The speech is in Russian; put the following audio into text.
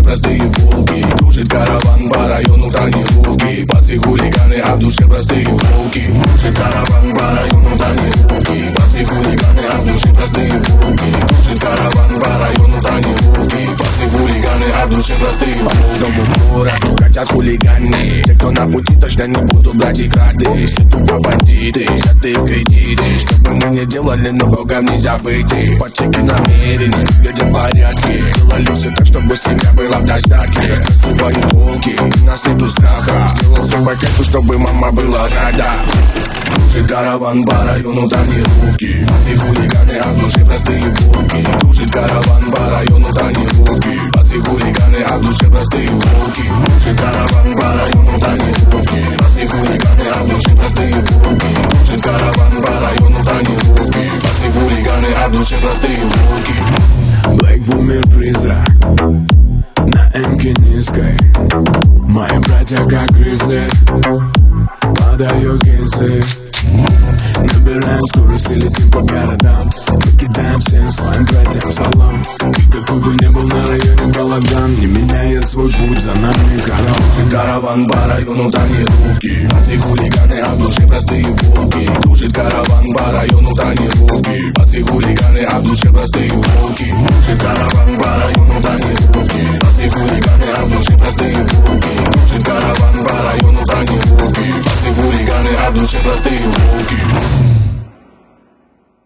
простые волки. Кружит караван по району тонировки. Пацы хулиганы, а в душе простые волки. Кружит караван по району тонировки. Пацы хулиганы, а в душе простые волки. Кружит караван по району тонировки. Пацы хулиганы, а в душе простые волки. По новому городу хотят хулиганы. Те, кто на пути, точно не будут брать и крады. Все тупо бандиты, взяты в кредиты. Что бы мы не делали, но Богом нельзя быть. По чеке намерений, где порядки. Сделали все так, чтобы семья была в достатке. Раскрываю полки, у нас нету страха. Сделал все по кайфу, чтобы мама была рада. Кружит караван по району тонировки. Пацы хулиганы, а в душе простые волки. Кружит караван по району тонировки. Пацы хулиганы, а в душе простые волки. Кружит караван по району тонировки. Пацы хулиганы, а в душе простые волки. Кружит караван по району тонировки. Пацы хулиганы, а в душе простые волки. Black Boomer призрак на эмке низкой. Мои братья как гризли подают гинзли. Набираем скорость и летим по городам. Мы кидаем всем своим братьям салам. И какой бы ни был на районе балаган, не меняет свой путь, за нами караван. Караван по району тонировки. Пацы хулиганы, а в душе простые волки. Кружит караван по району тонировки. Пацы хулиганы, а в душе простые волки. Кружит караван по району тонировки. Пацы хулиганы, а в душе простые волки. Кружит караван по району тонировки. Пацы хулиганы, а в душе простые волки.